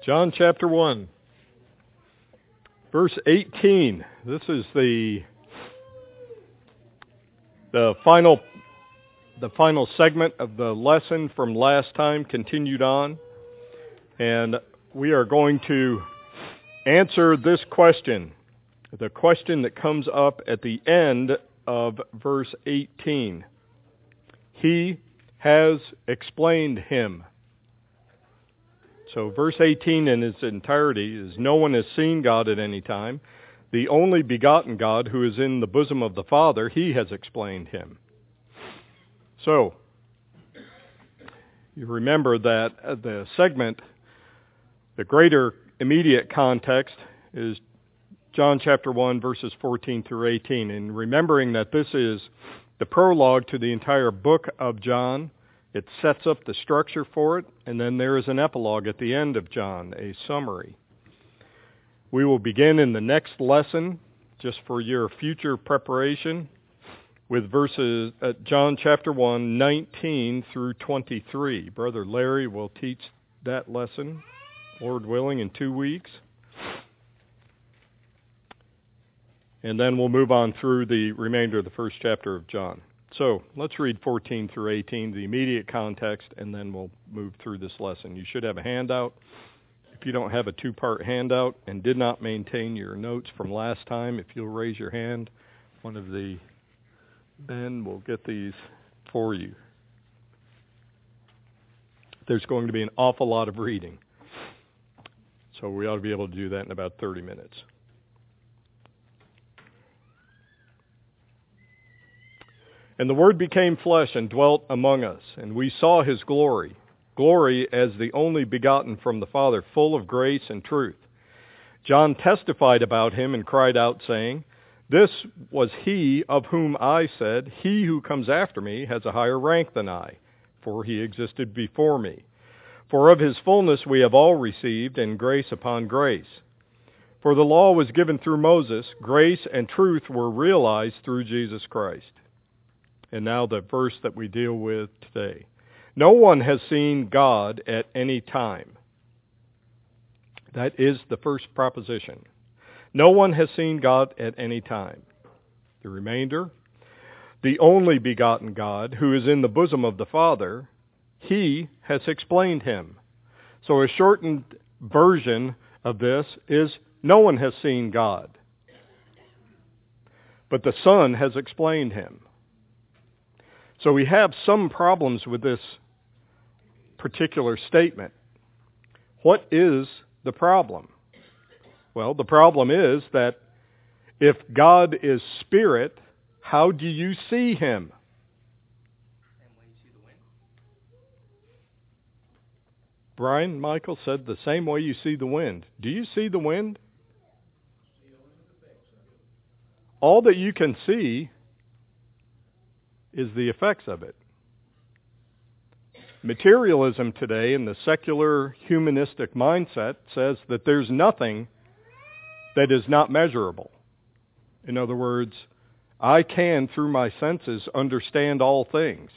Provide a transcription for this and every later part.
John chapter 1, verse 18. This is the final segment of the lesson from last time, continued on. And we are going to answer this question, the question that comes up at the end of verse 18. He has explained him. So verse 18 in its entirety is, no one has seen God at any time. The only begotten God who is in the bosom of the Father, he has explained him. So, you remember that the segment, the greater immediate context is John chapter 1, verses 14 through 18. And remembering that this is the prologue to the entire book of John, it sets up the structure for it, and then there is an epilogue at the end of John, a summary. We will begin in the next lesson, just for your future preparation, with verses John chapter 1, 19 through 23. Brother Larry will teach that lesson, Lord willing, in 2 weeks. And then we'll move on through the remainder of the first chapter of John. So let's read 14 through 18, the immediate context, and then we'll move through this lesson. You should have a handout. If you don't have a 2-part handout and did not maintain your notes from last time, if you'll raise your hand, one of the men will get these for you. There's going to be an awful lot of reading, so we ought to be able to do that in about 30 minutes. And the Word became flesh and dwelt among us, and we saw his glory, glory as the only begotten from the Father, full of grace and truth. John testified about him and cried out, saying, "This was he of whom I said, he who comes after me has a higher rank than I, for he existed before me. For of his fullness we have all received, and grace upon grace. For the law was given through Moses, grace and truth were realized through Jesus Christ." And now the verse that we deal with today. No one has seen God at any time. That is the first proposition. No one has seen God at any time. The remainder, the only begotten God who is in the bosom of the Father, he has explained him. So a shortened version of this is, no one has seen God, but the Son has explained him. So we have some problems with this particular statement. What is the problem? Well, the problem is that if God is spirit, how do you see him? Same way you see the wind. Brian Michael said the same way you see the wind. Do you see the wind? All that you can see is the effects of it. Materialism today in the secular humanistic mindset says that there's nothing that is not measurable. In other words, I can, through my senses, understand all things.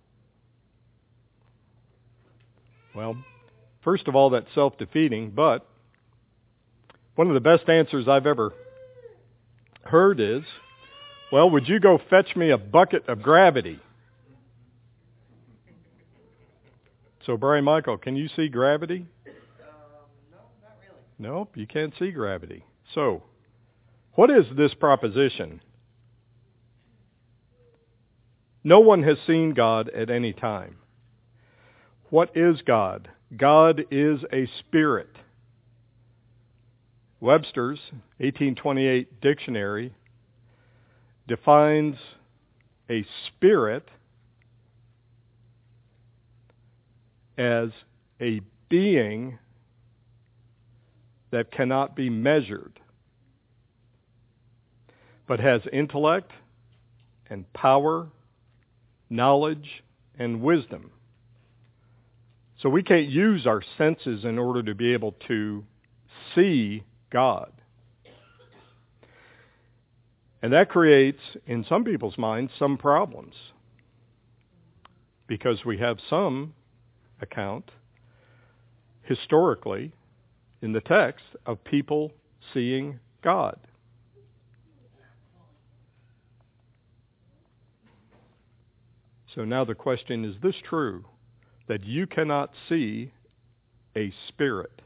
Well, first of all, that's self-defeating, but one of the best answers I've ever heard is, well, would you go fetch me a bucket of gravity? So, Brian Michael, can you see gravity? No, not really. Nope, you can't see gravity. So, what is this proposition? No one has seen God at any time. What is God? God is a spirit. Webster's 1828 dictionary defines a spirit as a being that cannot be measured, but has intellect and power, knowledge, and wisdom. So we can't use our senses in order to be able to see God. And that creates, in some people's minds, some problems. Because we have some account, historically, in the text of people seeing God. So now the question, is this true, that you cannot see a spirit?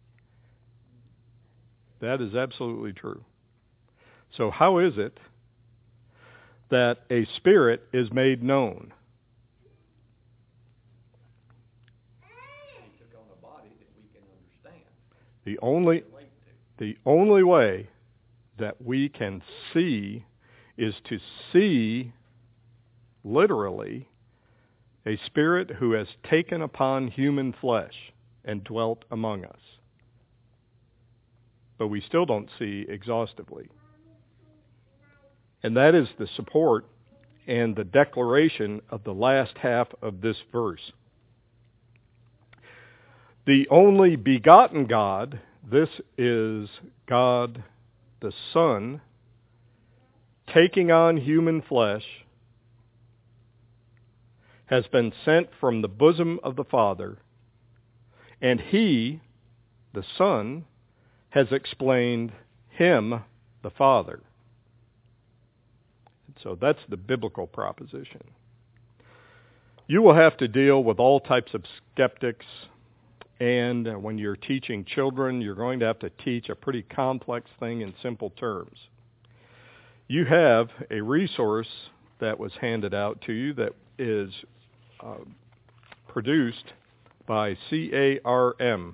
That is absolutely true. So how is it that a spirit is made known? He took on a body that we can understand. The only way that we can see is to see, literally, a spirit who has taken upon human flesh and dwelt among us. But we still don't see exhaustively. And that is the support and the declaration of the last half of this verse. The only begotten God, this is God the Son, taking on human flesh, has been sent from the bosom of the Father, and He, the Son, has explained Him, the Father. So that's the biblical proposition. You will have to deal with all types of skeptics, and when you're teaching children, you're going to have to teach a pretty complex thing in simple terms. You have a resource that was handed out to you that is produced by CARM,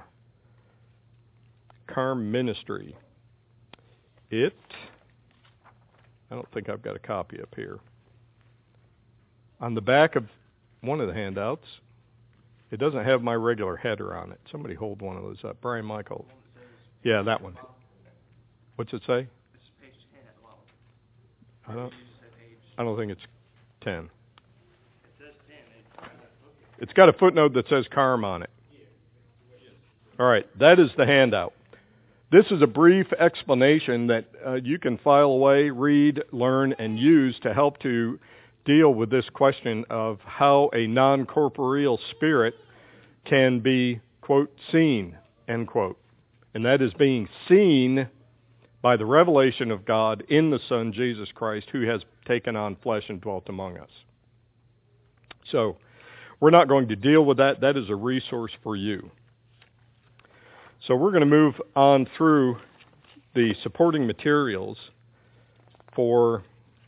CARM Ministry. I don't think I've got a copy up here. On the back of one of the handouts, it doesn't have my regular header on it. Somebody hold one of those up. Brian Michael. Yeah, that one. What's it say? This is page 10 at the bottom. I don't think it's 10. It says 10. It's got a footnote that says CARM on it. All right, that is the handout. This is a brief explanation that you can file away, read, learn, and use to help to deal with this question of how a non-corporeal spirit can be, quote, seen, end quote. And that is being seen by the revelation of God in the Son, Jesus Christ, who has taken on flesh and dwelt among us. So, we're not going to deal with that. That is a resource for you. So we're going to move on through the supporting materials for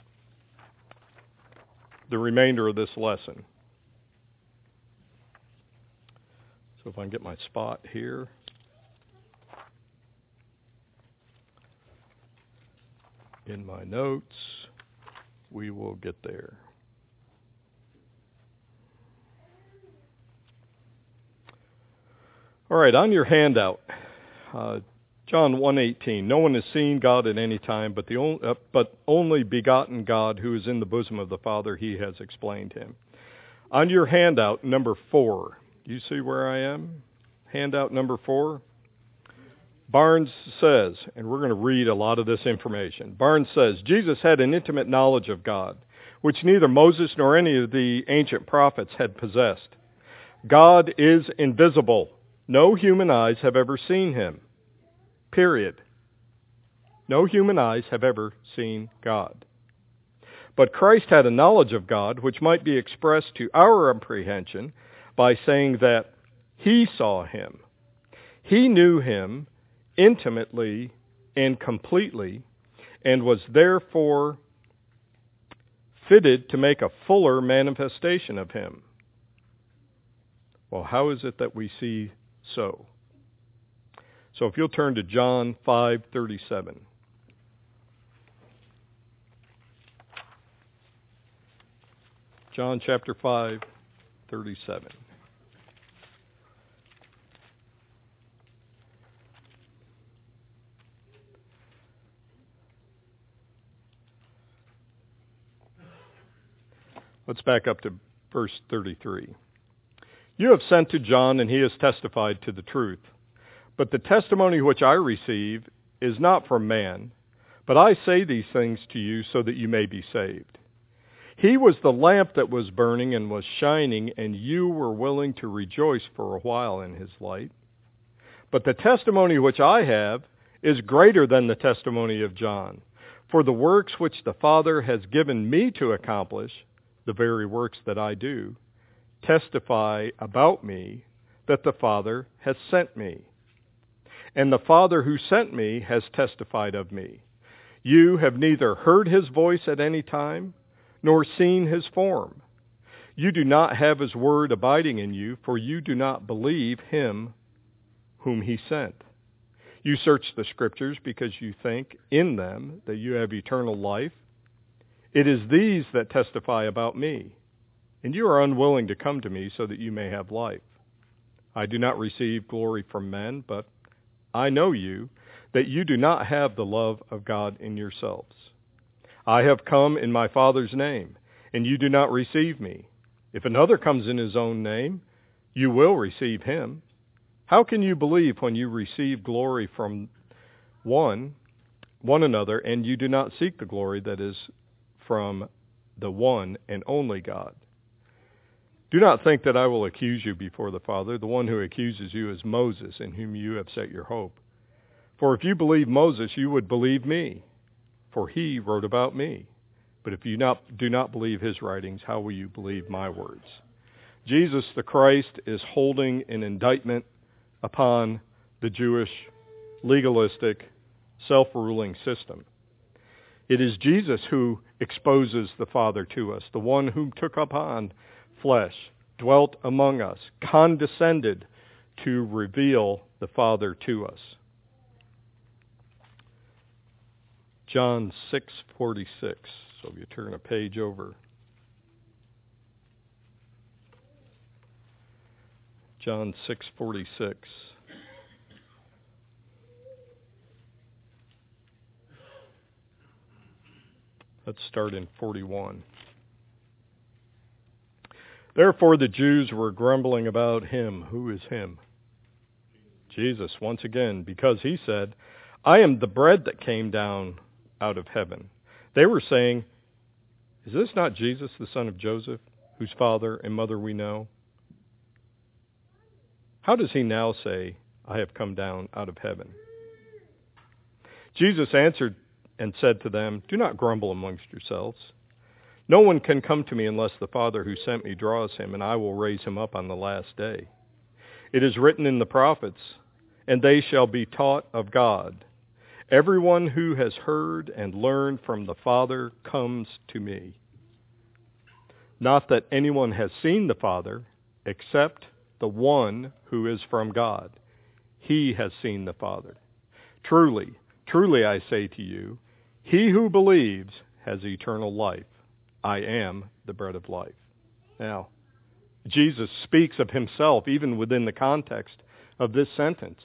the remainder of this lesson. So if I can get my spot here. In my notes, we will get there. All right, on your handout, John 1:18. No one has seen God at any time, but only begotten God, who is in the bosom of the Father, He has explained Him. On your handout, number 4. You see where I am? Handout number 4. Barnes says, and we're going to read a lot of this information. Barnes says, Jesus had an intimate knowledge of God, which neither Moses nor any of the ancient prophets had possessed. God is invisible. No human eyes have ever seen Him. Period. No human eyes have ever seen God. But Christ had a knowledge of God which might be expressed to our apprehension by saying that He saw Him. He knew Him intimately and completely and was therefore fitted to make a fuller manifestation of Him. Well, how is it that we see so? So if you'll turn to John 5:37. John chapter 5:37. Let's back up to verse 33. You have sent to John, and he has testified to the truth. But the testimony which I receive is not from man, but I say these things to you so that you may be saved. He was the lamp that was burning and was shining, and you were willing to rejoice for a while in his light. But the testimony which I have is greater than the testimony of John. For the works which the Father has given me to accomplish, the very works that I do, testify about me that the Father has sent me. And the Father who sent me has testified of me. You have neither heard his voice at any time, nor seen his form. You do not have his word abiding in you, for you do not believe him whom he sent. You search the Scriptures because you think in them that you have eternal life. It is these that testify about me, and you are unwilling to come to me so that you may have life. I do not receive glory from men, but I know you, that you do not have the love of God in yourselves. I have come in my Father's name, and you do not receive me. If another comes in his own name, you will receive him. How can you believe when you receive glory from one another, and you do not seek the glory that is from the one and only God? Do not think that I will accuse you before the Father. The one who accuses you is Moses, in whom you have set your hope. For if you believe Moses, you would believe me, for he wrote about me. But if you do not believe his writings, how will you believe my words? Jesus the Christ is holding an indictment upon the Jewish legalistic self-ruling system. It is Jesus who exposes the Father to us, the one whom took upon flesh, dwelt among us, condescended to reveal the Father to us. John 6:46. So if you turn a page over. John 6:46. Let's start in 41. Therefore the Jews were grumbling about him. Who is him? Jesus, once again, because he said, I am the bread that came down out of heaven. They were saying, is this not Jesus, the son of Joseph, whose father and mother we know? How does he now say, I have come down out of heaven? Jesus answered and said to them, do not grumble amongst yourselves. No one can come to me unless the Father who sent me draws him, and I will raise him up on the last day. It is written in the prophets, and they shall be taught of God. Everyone who has heard and learned from the Father comes to me. Not that anyone has seen the Father, except the one who is from God. He has seen the Father. Truly, truly I say to you, he who believes has eternal life. I am the bread of life. Now, Jesus speaks of himself even within the context of this sentence.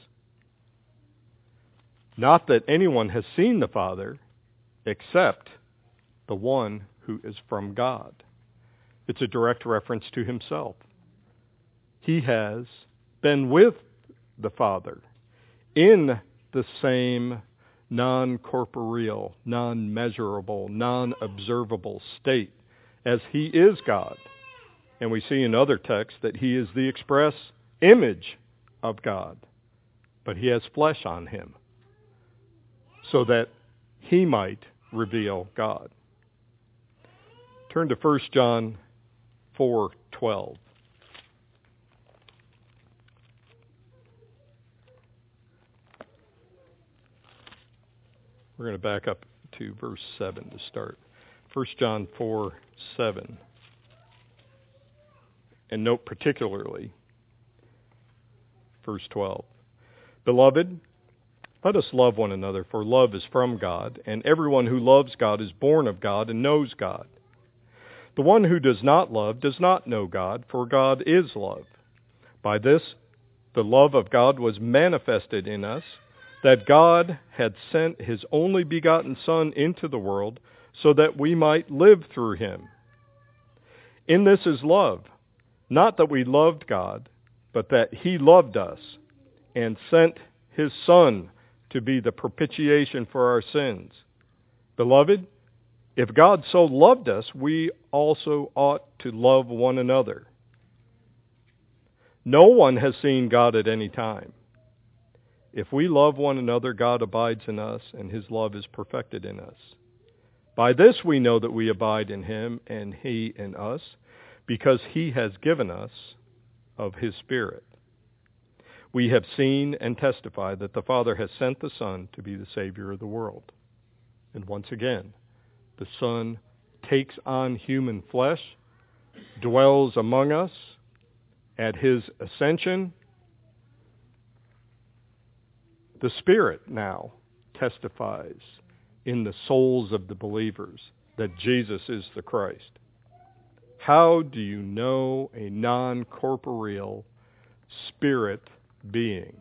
Not that anyone has seen the Father, except the one who is from God. It's a direct reference to himself. He has been with the Father in the same non-corporeal, non-measurable, non-observable state as he is God. And we see in other texts that he is the express image of God. But he has flesh on him so that he might reveal God. Turn to 1 John 4:12. We're going to back up to verse 7 to start. 1 John 4:7. And note particularly verse 12. Beloved, let us love one another, for love is from God, and everyone who loves God is born of God and knows God. The one who does not love does not know God, for God is love. By this, the love of God was manifested in us, that God had sent his only begotten Son into the world so that we might live through him. In this is love, not that we loved God, but that he loved us and sent his Son to be the propitiation for our sins. Beloved, if God so loved us, we also ought to love one another. No one has seen God at any time. If we love one another, God abides in us, and his love is perfected in us. By this we know that we abide in him, and he in us, because he has given us of his Spirit. We have seen and testified that the Father has sent the Son to be the Savior of the world. And once again, the Son takes on human flesh, dwells among us. At his ascension, the Spirit now testifies in the souls of the believers that Jesus is the Christ. How do you know a non-corporeal spirit being?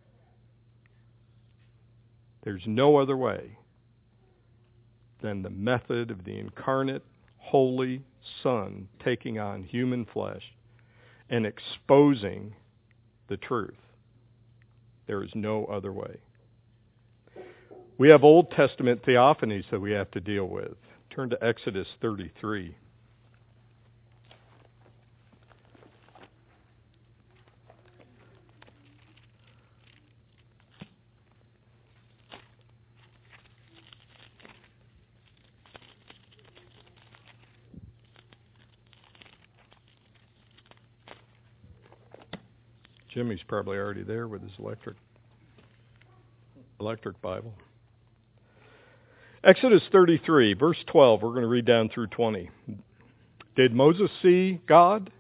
There's no other way than the method of the incarnate, holy Son taking on human flesh and exposing the truth. There is no other way. We have Old Testament theophanies that we have to deal with. Turn to Exodus 33. Jimmy's probably already there with his electric Bible. Exodus 33, verse 12. We're going to read down through 20. Did Moses see God?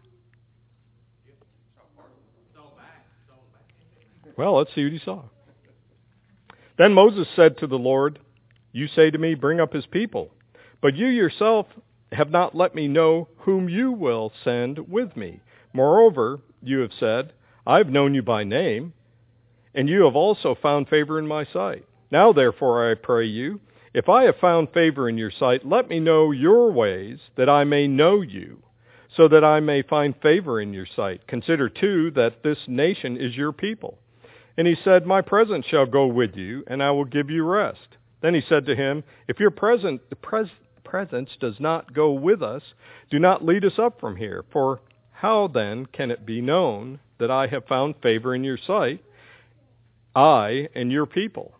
Well, let's see what he saw. Then Moses said to the Lord, "You say to me, bring up his people, but you yourself have not let me know whom you will send with me. Moreover, you have said, I've known you by name, and you have also found favor in my sight. Now, therefore, I pray you, if I have found favor in your sight, let me know your ways, that I may know you, so that I may find favor in your sight. Consider, too, that this nation is your people." And he said, "My presence shall go with you, and I will give you rest." Then he said to him, "If your presence does not go with us, do not lead us up from here. For how then can it be known that I have found favor in your sight, I and your people?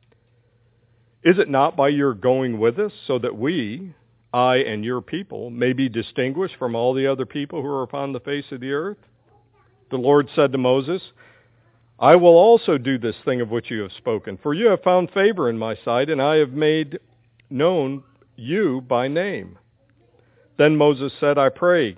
Is it not by your going with us, so that we, I and your people, may be distinguished from all the other people who are upon the face of the earth?" The Lord said to Moses, "I will also do this thing of which you have spoken, for you have found favor in my sight, and I have made known you by name." Then Moses said, I pray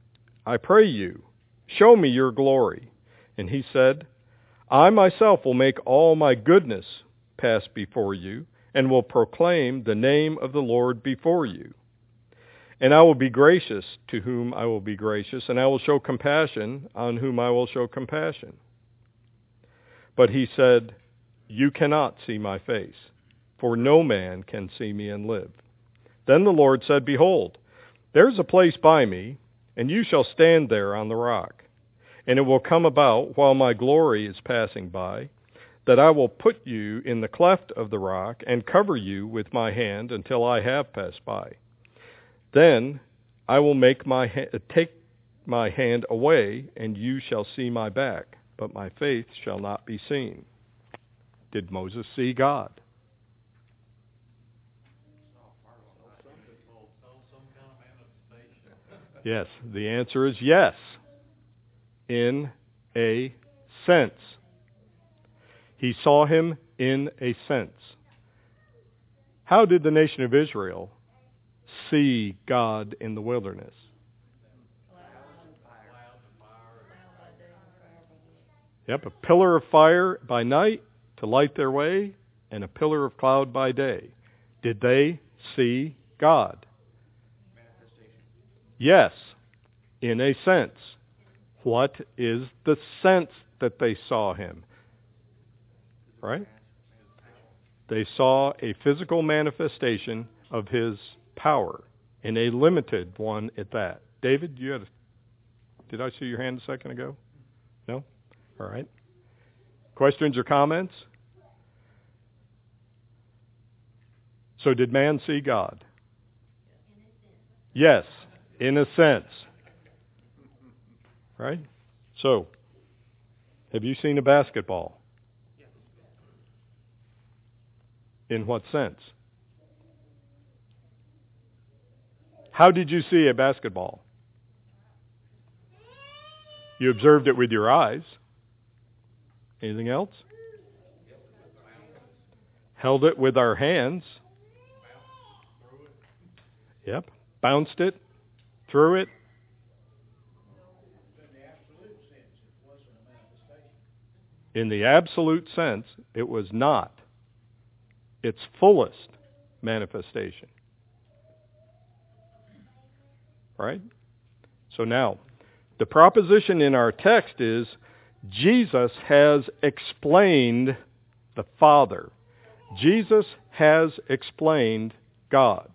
you, show me your glory." And he said, "I myself will make all my goodness pass before you, and will proclaim the name of the Lord before you. And I will be gracious to whom I will be gracious, and I will show compassion on whom I will show compassion." But he said, "You cannot see my face, for no man can see me and live." Then the Lord said, "Behold, there is a place by me, and you shall stand there on the rock. And it will come about, while my glory is passing by, that I will put you in the cleft of the rock, and cover you with my hand until I have passed by. Then I will take my hand away, and you shall see my back, but my face shall not be seen." Did Moses see God? Yes, the answer is yes, in a sense. He saw him in a sense. How did the nation of Israel see God in the wilderness? Yep, a pillar of fire by night to light their way, and a pillar of cloud by day. Did they see God? Yes, in a sense. What is the sense that they saw him? Right? They saw a physical manifestation of his power, and a limited one at that. David, did I see your hand a second ago? No? All right. Questions or comments? So did man see God? Yes, in a sense. Right? So, have you seen a basketball? In what sense? How did you see a basketball? You observed it with your eyes. Anything else? Held it with our hands. Yep. Bounced it. Threw it. In the absolute sense, it was not its fullest manifestation. Right? So now, the proposition in our text is Jesus has explained the Father. Jesus has explained God.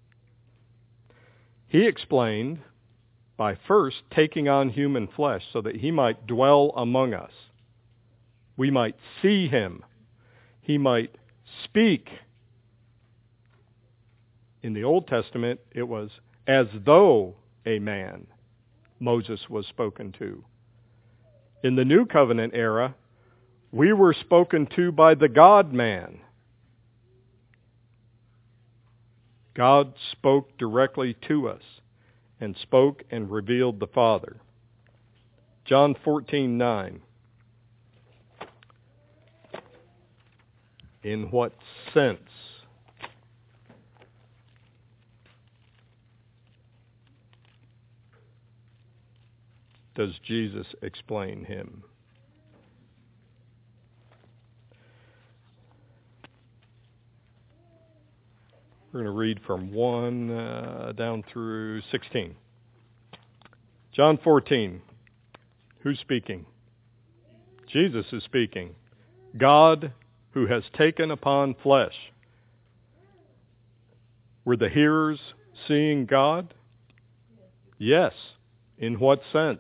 He explained by first taking on human flesh so that he might dwell among us. We might see him. He might speak. In the Old Testament, it was as though a man Moses was spoken to. In the New Covenant era, we were spoken to by the God-man. God spoke directly to us and spoke and revealed the Father. John 14:9. In what sense does Jesus explain him? We're going to read from 1 down through 16. John 14. Who's speaking? Jesus is speaking. God who has taken upon flesh. Were the hearers seeing God? Yes. In what sense?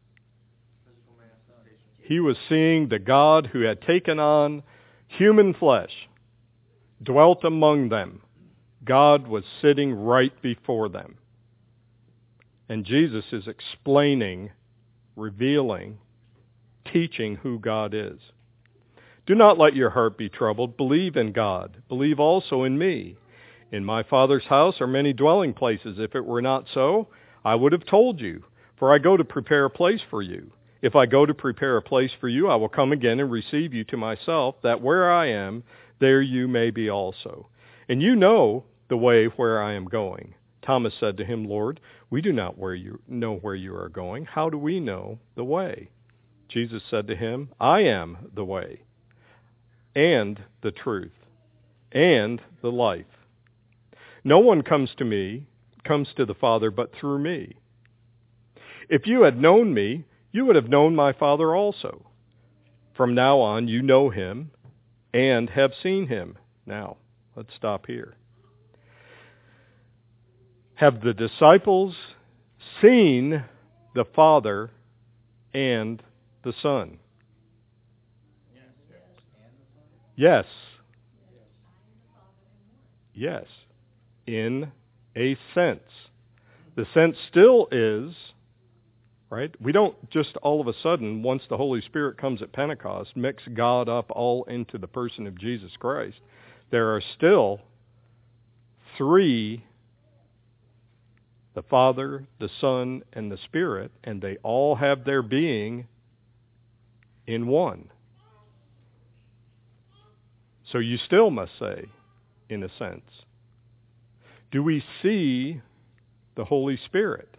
He was seeing the God who had taken on human flesh, dwelt among them. God was sitting right before them. And Jesus is explaining, revealing, teaching who God is. Do not let your heart be troubled. Believe in God. Believe also in me. In my Father's house are many dwelling places. If it were not so, I would have told you. For I go to prepare a place for you. If I go to prepare a place for you, I will come again and receive you to myself, that where I am, there you may be also. And you know the way where I am going. Thomas said to him, Lord, we do not know where you are going. How do we know the way? Jesus said to him, I am the way, and the truth, and the life. No one comes to the Father, but through me. If you had known me, you would have known my Father also. From now on, you know him and have seen him. Now, let's stop here. Have the disciples seen the Father and the Son? Yes. Yes. In a sense. The sense still is, right? We don't just all of a sudden, once the Holy Spirit comes at Pentecost, mix God up all into the person of Jesus Christ. There are still three, the Father, the Son, and the Spirit, and they all have their being in one. So you still must say, in a sense, do we see the Holy Spirit?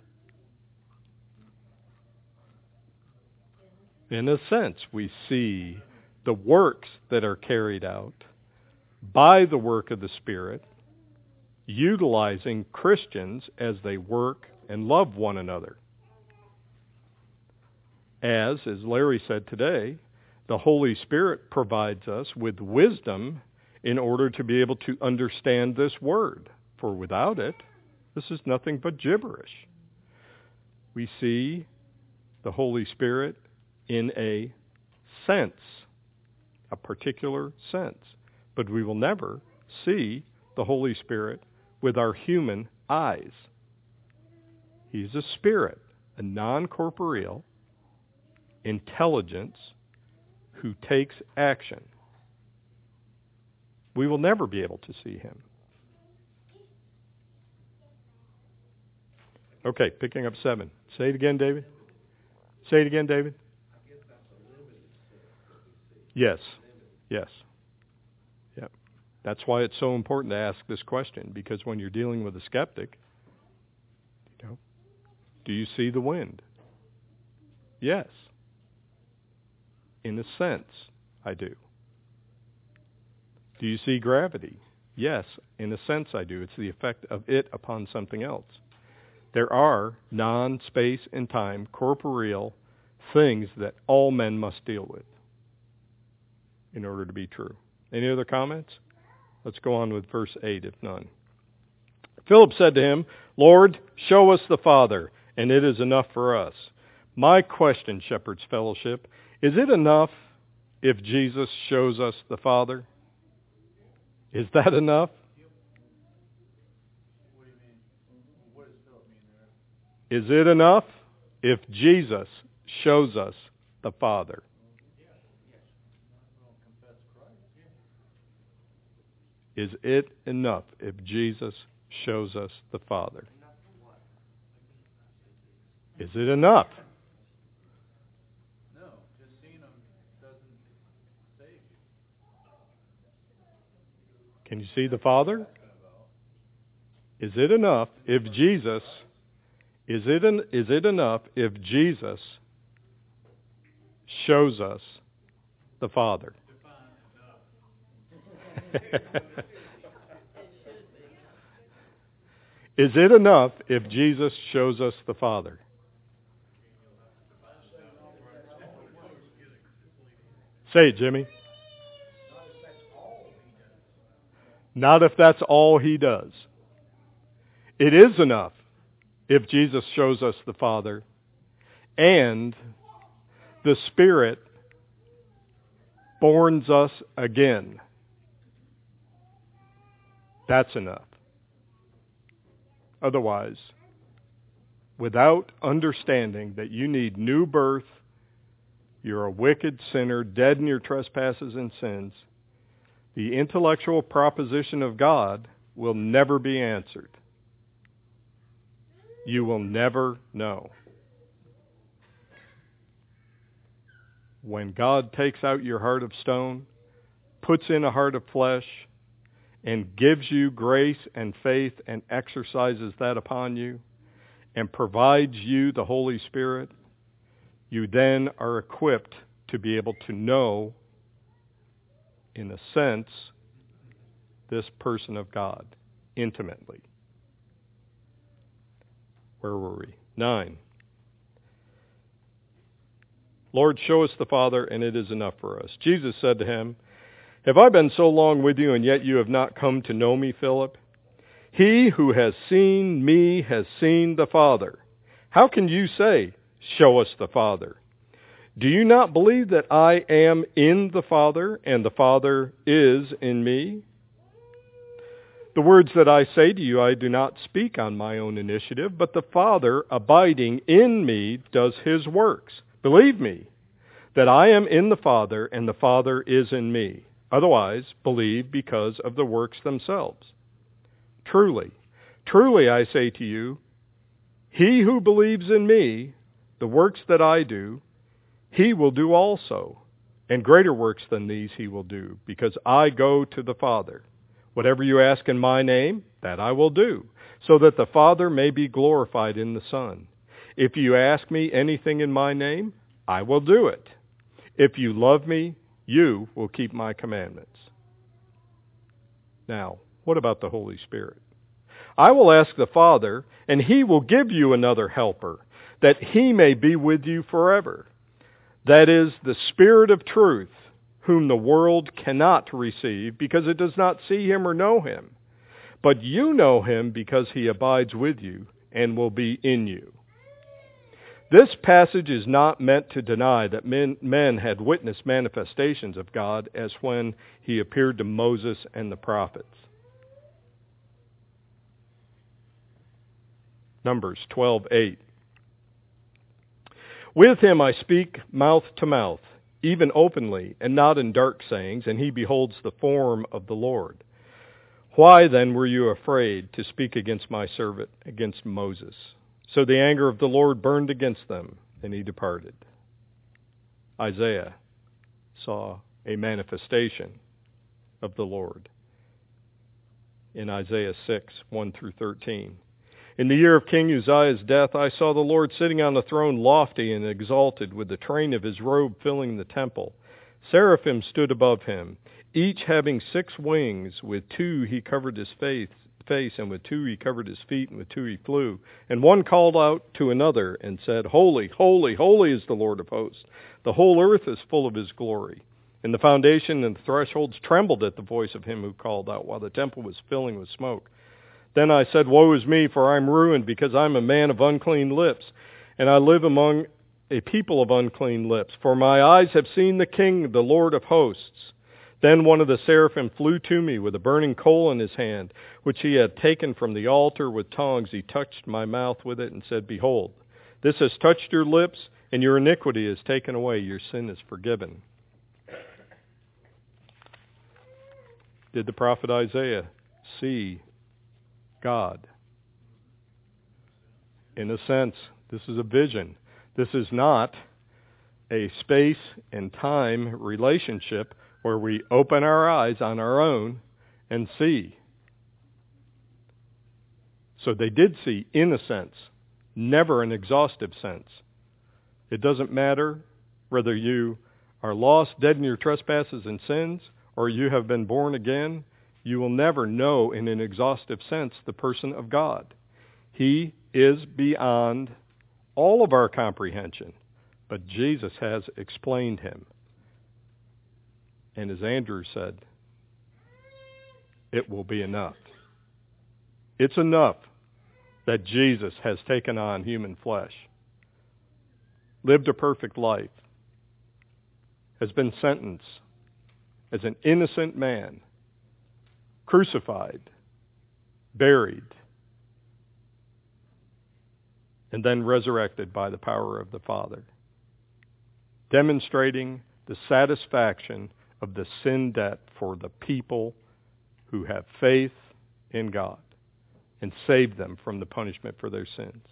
In a sense, we see the works that are carried out by the work of the Spirit, utilizing Christians as they work and love one another. As Larry said today, the Holy Spirit provides us with wisdom in order to be able to understand this word. For without it, this is nothing but gibberish. We see the Holy Spirit in a sense, a particular sense. But we will never see the Holy Spirit with our human eyes. He's a spirit, a non-corporeal intelligence who takes action. we will never be able to see him. Okay, picking up 7. Say it again, David. Say it again, David. Yes. Yes. Yep. That's why it's so important to ask this question, because when you're dealing with a skeptic, do you see the wind? Yes. In a sense, I do. Do you see gravity? Yes, in a sense I do. It's the effect of it upon something else. There are non-space and time, corporeal things that all men must deal with in order to be true. Any other comments? Let's go on with verse 8, if none. Philip said to him, Lord, show us the Father, and it is enough for us. My question, Shepherd's Fellowship, is it enough if Jesus shows us the Father? Is that enough? What do you mean? What does Philip mean there? Is it enough if Jesus shows us the Father? Is it enough if Jesus shows us the Father? Is it enough? No, just seeing him doesn't save you. Can you see the Father? Is it enough if Jesus, is it enough if Jesus shows us the Father? Is it enough if Jesus shows us the Father? Say it, Jimmy. Not if that's all he does. It is enough if Jesus shows us the Father and the Spirit borns us again. That's enough. Otherwise, without understanding that you need new birth, you're a wicked sinner, dead in your trespasses and sins, the intellectual proposition of God will never be answered. You will never know. When God takes out your heart of stone, puts in a heart of flesh, and gives you grace and faith and exercises that upon you and provides you the Holy Spirit, you then are equipped to be able to know, in a sense, this person of God intimately. Where were we? 9. Lord, show us the Father, and it is enough for us. Jesus said to him, have I been so long with you, and yet you have not come to know me, Philip? He who has seen me has seen the Father. How can you say, show us the Father? Do you not believe that I am in the Father, and the Father is in me? The words that I say to you, I do not speak on my own initiative, but the Father abiding in me does his works. Believe me, that I am in the Father, and the Father is in me. Otherwise, believe because of the works themselves. Truly, truly I say to you, he who believes in me, the works that I do, he will do also, and greater works than these he will do, because I go to the Father. Whatever you ask in my name, that I will do, so that the Father may be glorified in the Son. If you ask me anything in my name, I will do it. If you love me, you will keep my commandments. Now, what about the Holy Spirit? I will ask the Father, and he will give you another helper, that he may be with you forever. That is the Spirit of truth, whom the world cannot receive, because it does not see him or know him. But you know him because he abides with you and will be in you. This passage is not meant to deny that men had witnessed manifestations of God as when he appeared to Moses and the prophets. Numbers 12:8. With him I speak mouth to mouth, even openly, and not in dark sayings, and he beholds the form of the Lord. Why then were you afraid to speak against my servant, against Moses? So the anger of the Lord burned against them, and he departed. Isaiah saw a manifestation of the Lord in Isaiah 6, 1 through 13. In the year of King Uzziah's death, I saw the Lord sitting on the throne, lofty and exalted, with the train of his robe filling the temple. Seraphim stood above him, each having 6 wings. With 2 he covered his face, and with 2 he covered his feet, and with 2 he flew. And one called out to another and said, Holy, holy, holy is the Lord of hosts. The whole earth is full of his glory. And the foundation and the thresholds trembled at the voice of him who called out, while the temple was filling with smoke. Then I said, Woe is me, for I am ruined, because I am a man of unclean lips, and I live among a people of unclean lips. For my eyes have seen the King, the Lord of hosts. Then one of the seraphim flew to me with a burning coal in his hand, which he had taken from the altar with tongs. He touched my mouth with it and said, Behold, this has touched your lips, and your iniquity is taken away. Your sin is forgiven. Did the prophet Isaiah see God? In a sense, this is a vision. This is not a space and time relationship where we open our eyes on our own and see. So they did see, in a sense, never an exhaustive sense. It doesn't matter whether you are lost, dead in your trespasses and sins, or you have been born again. You will never know in an exhaustive sense the person of God. He is beyond all of our comprehension, but Jesus has explained him. And as Andrew said, it will be enough. It's enough that Jesus has taken on human flesh, lived a perfect life, has been sentenced as an innocent man, crucified, buried, and then resurrected by the power of the Father, demonstrating the satisfaction of the sin debt for the people who have faith in God and saved them from the punishment for their sins.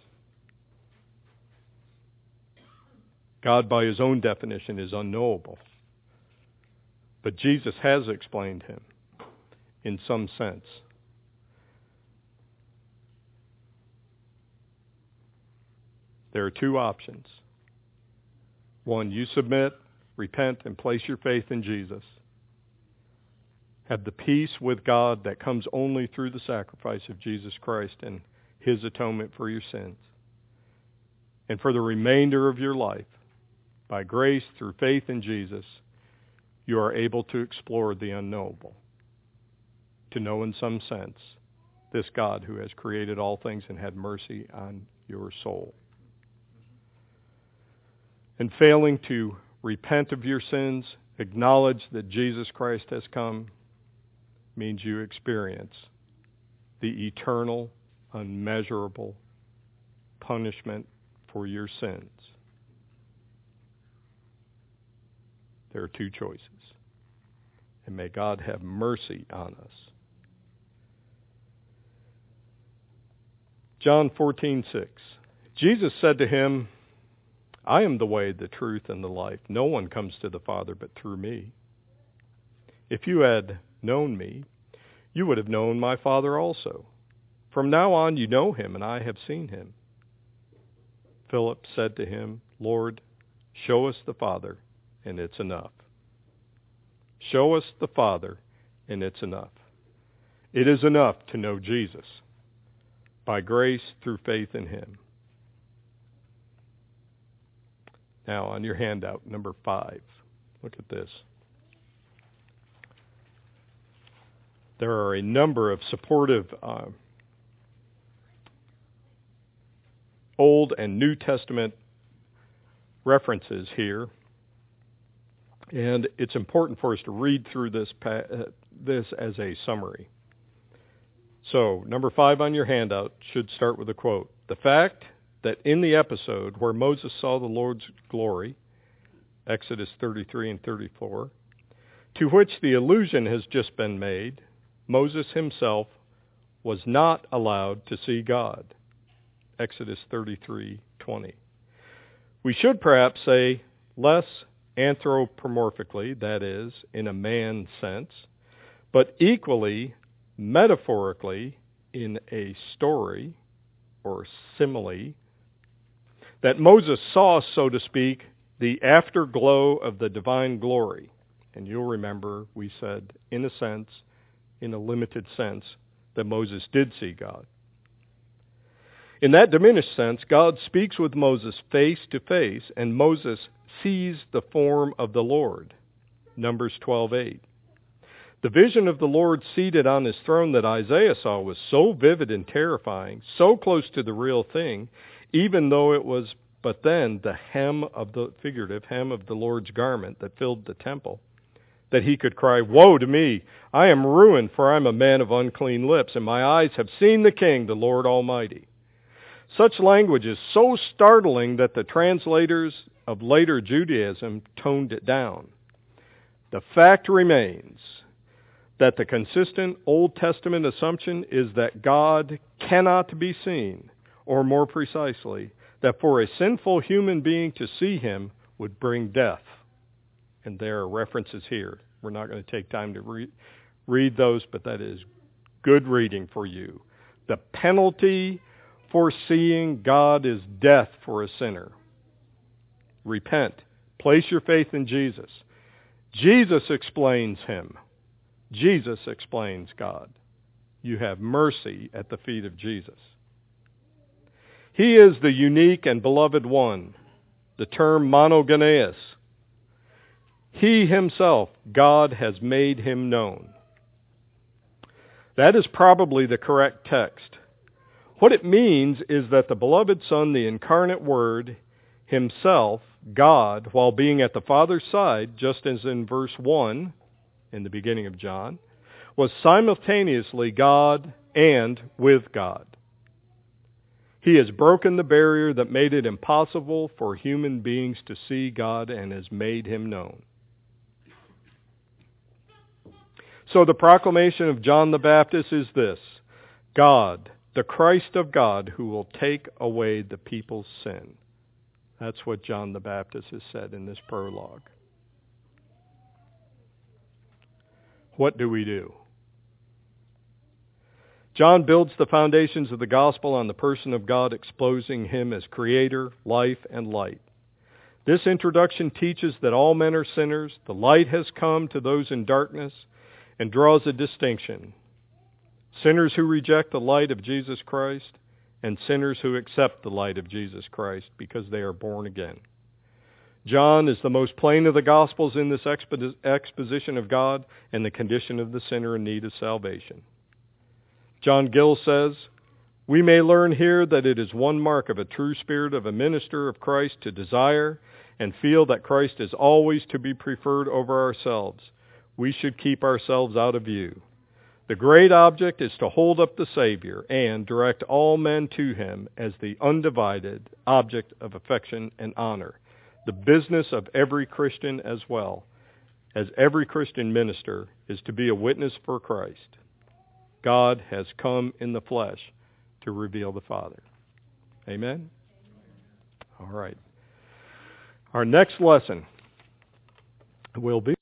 God, by his own definition, is unknowable, but Jesus has explained him in some sense. There are 2 options. 1, you submit, repent, and place your faith in Jesus. Have the peace with God that comes only through the sacrifice of Jesus Christ and his atonement for your sins. And for the remainder of your life, by grace through faith in Jesus, you are able to explore the unknowable, to know in some sense this God who has created all things and had mercy on your soul. And failing to repent of your sins, acknowledge that Jesus Christ has come, means you experience the eternal, unmeasurable punishment for your sins. There are 2 choices. And may God have mercy on us. John 14:6. Jesus said to him, I am the way, the truth, and the life. No one comes to the Father but through me. If you had known me, you would have known my Father also. From now on you know him, and I have seen him. Philip said to him, Lord, show us the Father, and it's enough. Show us the Father, and it's enough. It is enough to know Jesus by grace through faith in him. Now, on your handout, number 5, look at this. There are a number of supportive Old and New Testament references here. And it's important for us to read through this as a summary. So, number 5 on your handout should start with a quote. The fact that in the episode where Moses saw the Lord's glory, Exodus 33 and 34, to which the allusion has just been made. Moses himself was not allowed to see God. Exodus 33:20. We should perhaps say less anthropomorphically, that is, in a man sense, but equally metaphorically in a story or simile, that Moses saw, so to speak, the afterglow of the divine glory. And you'll remember we said, in a sense, in a limited sense, that Moses did see God. In that diminished sense, God speaks with Moses face to face, and Moses sees the form of the Lord. Numbers 12:8. The vision of the Lord seated on his throne that Isaiah saw was so vivid and terrifying, so close to the real thing, even though it was but then the figurative hem of the Lord's garment that filled the temple, that he could cry, "Woe to me! I am ruined, for I am a man of unclean lips, and my eyes have seen the King, the Lord Almighty." Such language is so startling that the translators of later Judaism toned it down. The fact remains that the consistent Old Testament assumption is that God cannot be seen, or more precisely, that for a sinful human being to see him would bring death. And there are references here. We're not going to take time to read those, but that is good reading for you. The penalty for seeing God is death for a sinner. Repent. Place your faith in Jesus. Jesus explains him. Jesus explains God. You have mercy at the feet of Jesus. He is the unique and beloved one. The term monogenes. He himself, God, has made him known. That is probably the correct text. What it means is that the beloved Son, the incarnate Word, himself, God, while being at the Father's side, just as in verse 1 in the beginning of John, was simultaneously God and with God. He has broken the barrier that made it impossible for human beings to see God and has made him known. So the proclamation of John the Baptist is this: God, the Christ of God, who will take away the people's sin. That's what John the Baptist has said in this prologue. What do we do? John builds the foundations of the gospel on the person of God, exposing him as creator, life, and light. This introduction teaches that all men are sinners. The light has come to those in darkness and draws a distinction. Sinners who reject the light of Jesus Christ and sinners who accept the light of Jesus Christ because they are born again. John is the most plain of the Gospels in this exposition of God and the condition of the sinner in need of salvation. John Gill says, "We may learn here that it is one mark of a true spirit of a minister of Christ to desire and feel that Christ is always to be preferred over ourselves. We should keep ourselves out of view. The great object is to hold up the Savior and direct all men to him as the undivided object of affection and honor, the business of every Christian as well as every Christian minister is to be a witness for Christ. God has come in the flesh to reveal the Father." Amen? All right. Our next lesson will be